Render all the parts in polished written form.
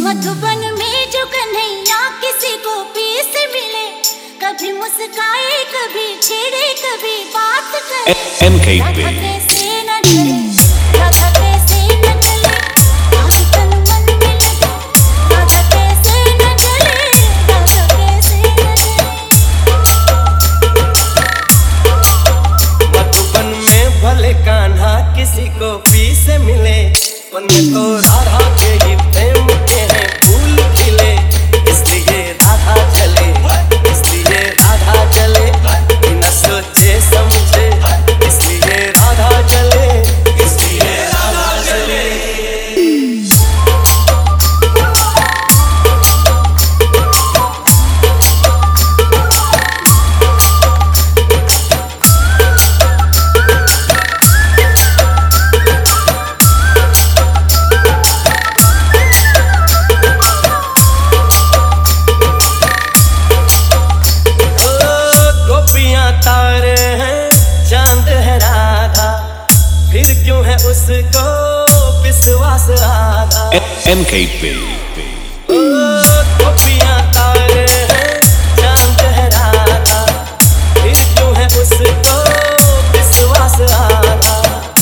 मधुबन में जो कन्हैया किसी को पीस मिले, कभी मुस्काए कभी छेड़े कभी बात करे। MKP कैसे न चले, राधा कैसे न चले, आग तन मन में लगे। राधा कैसे न चले, राधा कैसे न चले। मधुबन में भले कान्हा किसी को पीस मिले, उनमें तो राधा के ही प्रेम के हैं फूल खिले। इसलिए राधा चले, इसलिए राधा चले, बिना सोचे समझे। इसलिए राधा चले, इसलिए राधा चले। तारे हैं चांद है राधा, फिर क्यों है उसको विश्वास आधा। MKP गोपियां तारे हैं चांद है राधा, फिर क्यों है उसको विश्वास आधा।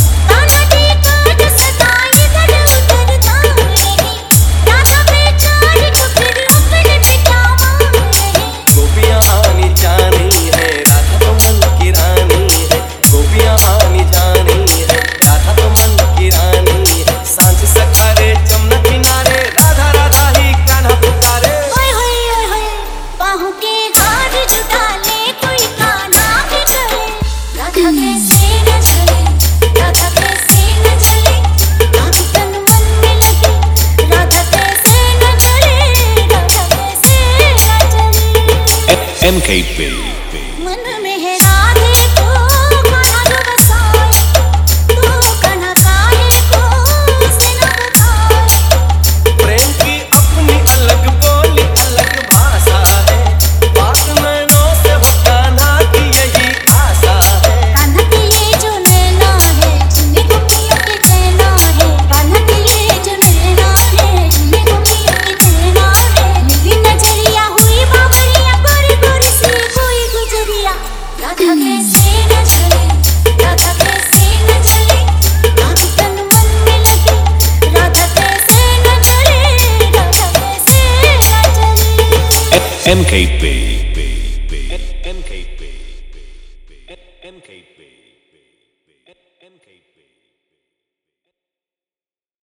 गोपियां आनी जानी है, राधा तो मन की रानी है। गोपियां आनी जानी है, राधा तो मन की रानी है। सांझ सखारे जमुना किनारे, राधा राधा ही कान्हा पुकारे। बाहों के हार जुटा ले कोई कान्हा के गले। राधा कैसे न चले, राधा कैसे न चले, आग तन मन में लगे। राधा कैसे न चले, राधा कैसे न चले। MKP मन में है राधे को कान्हा जो बसाए, तो कान्हा काहे को उसे न बताए। प्रेम की अपनी अलग बोली अलग भाषा है, बात नैनों से हो कान्हा की यही आशा है। कान्हा के ये जो नैना है, जिन्हें गोपियों के चैना है। कान्हा के ये जो नैना है, जिन्हें गोपियों के चैना है। नीली नजरिया हुई बाबरिया, गोरी गोरी सी कोई गुजरिया। राधा कैसे न चले, राधा कैसे न चले, आग तन मन में लगे। राधा कैसे न चले, राधा कैसे न चले। MKP MKP MKP MKP